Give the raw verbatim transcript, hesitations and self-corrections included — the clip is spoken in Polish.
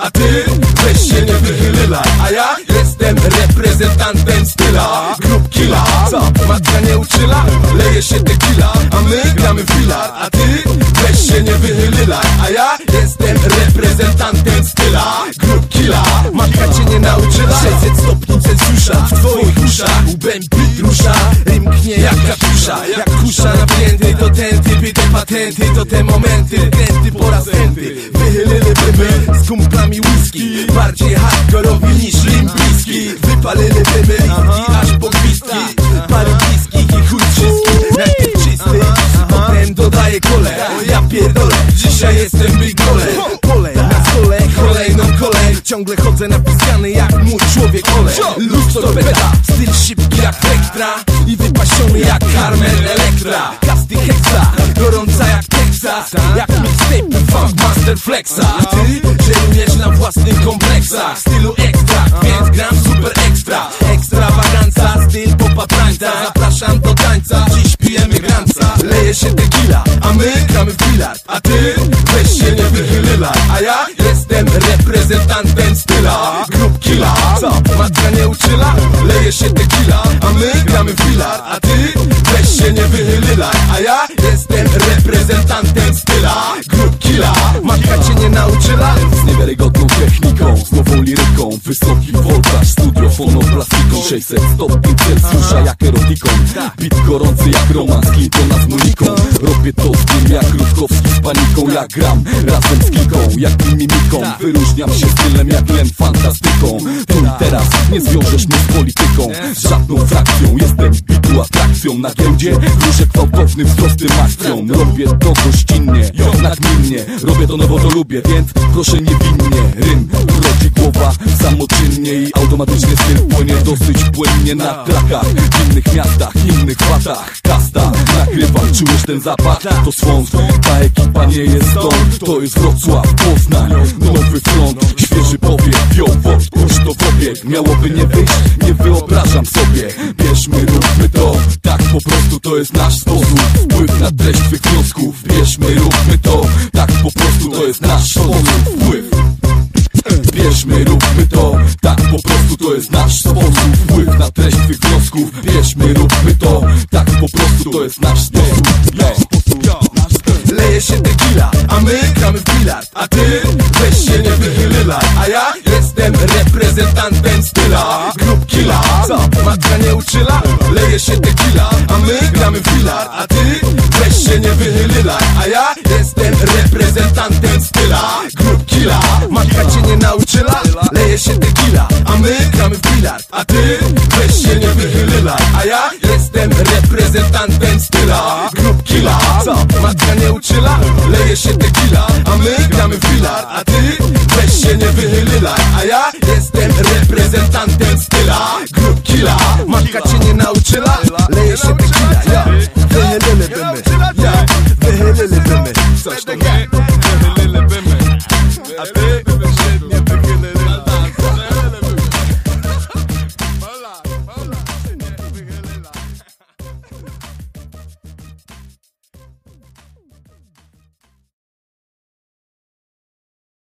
a ty weź się nie wychylaj. A ja jestem reprezentantem styla Grup Killa. Co? Matka nie uczyla? Leje się tequila, a my gramy w filar. A ty weź się nie wychylaj. A ja jestem reprezentantem styla Grup Killa. Matka cię nie nauczyła? sześćset stopni Celsjusza w twoich uszach, łbem bit rusza, rym knie jak katusza. Jak kusza napięty, to ten typy, te patenty, to te momenty, kręty po raz chęty. Wychylili bymy z kumplami whisky, bardziej hardkorowi niż limpijski. Wypalili bymy i aż po gwizdki, parę bliskich i chuj wszystkich. Najpierw czysty, potem dodaję kole. Ja pierdolę, dzisiaj jestem big gole. Pole na stole, kolejną kolej. Ciągle chodzę napiskany jak mój człowiek olej. Luz torpeda, styl szybki jak Vectra i wypasiony jak Carmen Electra. Kasty heksa, gorąca jak Texas, jak mixtape Funk Master Flexa. A ty żerujesz na własnych kompleksach, stylu ekstra, więc gram super ekstra. Ekstrawaganza, styl popa tańca. Zapraszam do tańca, dziś pijemy granca. Leje się tequila, a my gramy w filar. A ty weź się nie wychylaj. A ja jestem reprezentantem styla Grup Killa. Co? Matka nie uczyla? Leje się tequila, a my gramy w filar. A ty weź się nie wychylaj. A ja jestem reprezentantem styla Grup Killa. Matka cię nie nauczyła? Z niewiarygodną techniką, z nową liryką, wysoki voltaż, studio fonoplastiką. Sześćset stopni Celsjusza jak erotiką, bit gorący jak romans Clintona z Moniką. Robię to z tym jak Rutkowski z paniką. Ja gram razem z kilką, jak mimiką. Wyróżniam się stylem jak Len fantastyką. Tu i teraz nie zwiążesz mnie z polityką, z żadną frakcją. Jestem bitu atrakcją na giełdzie, ruszę gwałtownym wzrostem akcją. Robię to gościnnie, nagminnie, robię to nowo, to lubię, więc proszę niewinnie. Rym rodzi głowa samoczynnie i automatycznie styl płynie dosyć płynnie na trakach. W innych miastach, innych watach. Kasta nagrywa, czujesz ten zapach? To swąd, ta ekipa nie jest stąd. To jest Wrocław, Poznań, nowy front, świeży powiek. Wio, odpuść to w obieg. Miałoby nie wyjść, nie wyobrażam sobie. Bierzmy, róbmy to, tak po prostu to jest nasz sposób. Wpływ na treść twych wniosków. Bierzmy, róbmy to, tak po prostu to jest nasz sposób. Wpływ. Bierzmy, róbmy to, tak po prostu to jest nasz sposób. Wpływ na treść twych wniosków. Bierzmy, róbmy to, tak po prostu to jest nasz sposób. Leje się tequila, a my gramy w filar. A ty weź się nie wychylaj. A ja jestem reprezentantem styla Grup Killa. Co? Matka nie uczyla? Leje się tequila, a my gramy w filar. A ty weź się nie wychylaj. A ja jestem reprezentantem styla Grup Killa. Matka cię nie nauczyła? Leje się tequila, a my gramy w filar. A ty weź się nie wychylaj. A ja jestem reprezentantem styla Grup Killa. Co? Matka nie uczyła? Leje się tequila, a my gramy w filar. A ty weź się nie wychylaj. A ja jestem reprezentantem styla Grup Killa. Matka cię nie nauczyła? Leje się tequila, ja. Wychylili bymy, ja. Wychylili bymy, coś takiego.